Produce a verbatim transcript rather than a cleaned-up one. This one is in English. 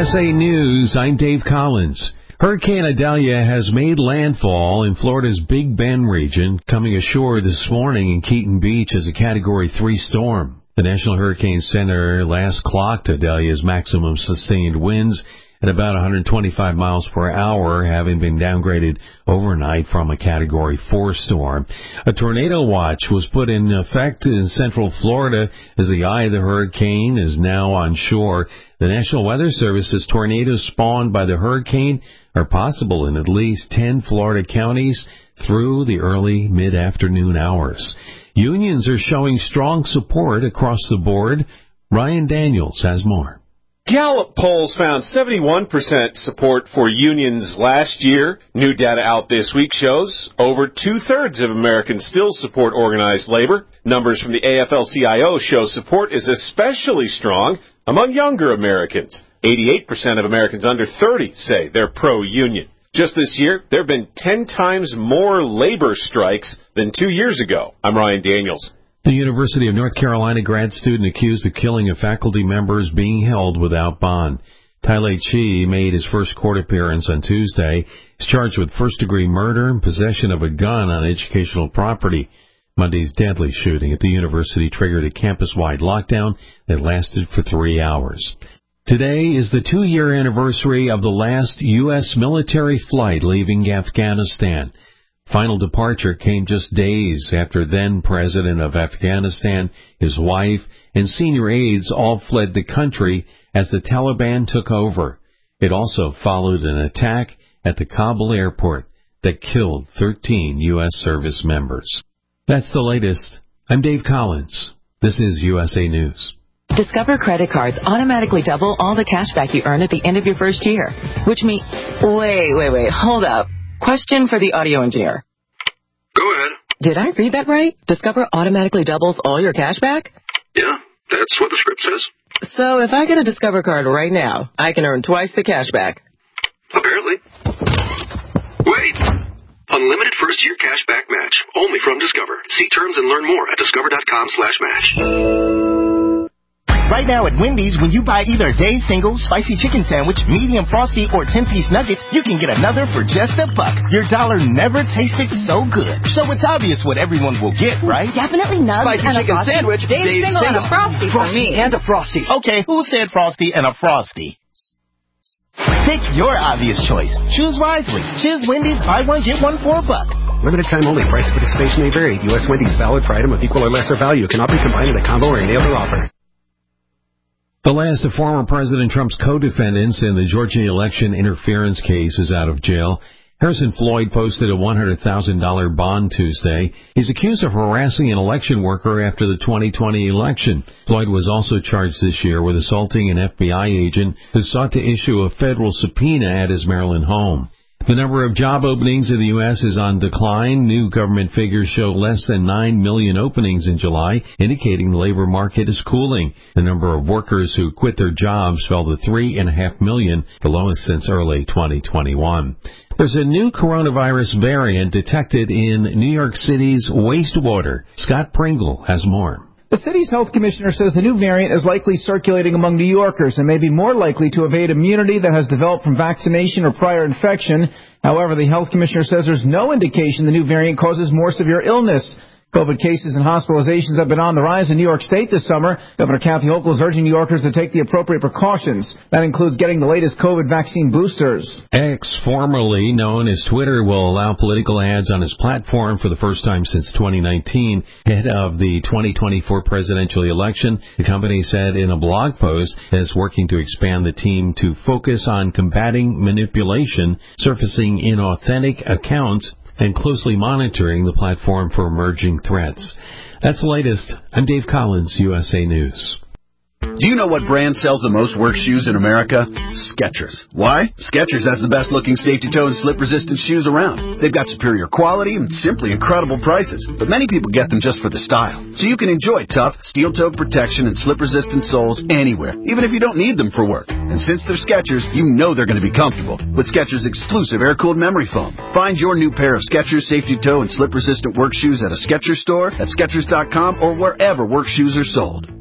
S A News, I'm Dave Collins. Hurricane Idalia has made landfall in Florida's Big Bend region, coming ashore this morning in Keaton Beach as a Category three storm. The National Hurricane Center last clocked Idalia's maximum sustained winds at about one hundred twenty-five miles per hour, having been downgraded overnight from a Category four storm. A tornado watch was put in effect in central Florida as the eye of the hurricane is now on shore. The National Weather Service says tornadoes spawned by the hurricane are possible in at least ten Florida counties through the early mid-afternoon hours. Unions are showing strong support across the board. Ryan Daniels has more. Gallup polls found seventy-one percent support for unions last year. New data out this week shows over two-thirds of Americans still support organized labor. Numbers from the A F L C I O show support is especially strong among younger Americans. eighty-eight percent of Americans under thirty say they're pro-union. Just this year, there have been ten times more labor strikes than two years ago. I'm Ryan Daniels. The University of North Carolina grad student accused of killing a faculty member is being held without bond. Tylay Chi made his first court appearance on Tuesday. He's charged with first-degree murder and possession of a gun on educational property. Monday's deadly shooting at the university triggered a campus-wide lockdown that lasted for three hours. Today is the two-year anniversary of the last U S military flight leaving Afghanistan. Final departure came just days after then-president of Afghanistan, his wife, and senior aides all fled the country as the Taliban took over. It also followed an attack at the Kabul airport that killed thirteen U S service members. That's the latest. I'm Dave Collins. This is U S A News. Discover credit cards automatically double all the cash back you earn at the end of your first year, which means... Wait, wait, wait, hold up. Question for the audio engineer. Go ahead. Did I read that right? Discover automatically doubles all your cash back? Yeah, that's what the script says. So if I get a Discover card right now, I can earn twice the cash back. Apparently. Wait! Unlimited first-year cash back match. Only from Discover. See terms and learn more at discover.com slash match. Right now at Wendy's, when you buy either a Dave's Single, Spicy Chicken Sandwich, Medium Frosty, or ten-piece Nuggets, you can get another for just a buck. Your dollar never tasted so good. So it's obvious what everyone will get, right? Definitely Nuggets Spicy and Chicken a Frosty. Sandwich, Dave's, Dave's Single, Single, and a Frosty, Frosty for me. and a Frosty. Okay, who said Frosty and a Frosty? Pick your obvious choice. Choose wisely. Choose Wendy's, buy one, get one for a buck. Limited time only. Price of participation may vary. U S Wendy's, valid for item of equal or lesser value. Cannot be combined in a combo or any other offer. The last of former President Trump's co-defendants in the Georgia election interference case is out of jail. Harrison Floyd posted a one hundred thousand dollars bond Tuesday. He's accused of harassing an election worker after the twenty twenty election. Floyd was also charged this year with assaulting an F B I agent who sought to issue a federal subpoena at his Maryland home. The number of job openings in the U S is on decline. New government figures show less than nine million openings in July, indicating the labor market is cooling. The number of workers who quit their jobs fell to three point five million, the lowest since early twenty twenty-one. There's a new coronavirus variant detected in New York City's wastewater. Scott Pringle has more. The city's health commissioner says the new variant is likely circulating among New Yorkers and may be more likely to evade immunity that has developed from vaccination or prior infection. However, the health commissioner says there's no indication the new variant causes more severe illness. COVID cases and hospitalizations have been on the rise in New York State this summer. Governor Kathy Hochul is urging New Yorkers to take the appropriate precautions. That includes getting the latest COVID vaccine boosters. X, formerly known as Twitter, will allow political ads on its platform for the first time since twenty nineteen. Ahead of the twenty twenty-four presidential election, the company said in a blog post that it's working to expand the team to focus on combating manipulation, surfacing inauthentic accounts, and closely monitoring the platform for emerging threats. That's the latest. I'm Dave Collins, U S A News. Do you know what brand sells the most work shoes in America? Skechers. Why? Skechers has the best-looking safety-toe and slip-resistant shoes around. They've got superior quality and simply incredible prices. But many people get them just for the style. So you can enjoy tough, steel-toed protection and slip-resistant soles anywhere, even if you don't need them for work. And since they're Skechers, you know they're going to be comfortable with Skechers' exclusive air-cooled memory foam. Find your new pair of Skechers safety-toe and slip-resistant work shoes at a Skechers store, at Skechers dot com, or wherever work shoes are sold.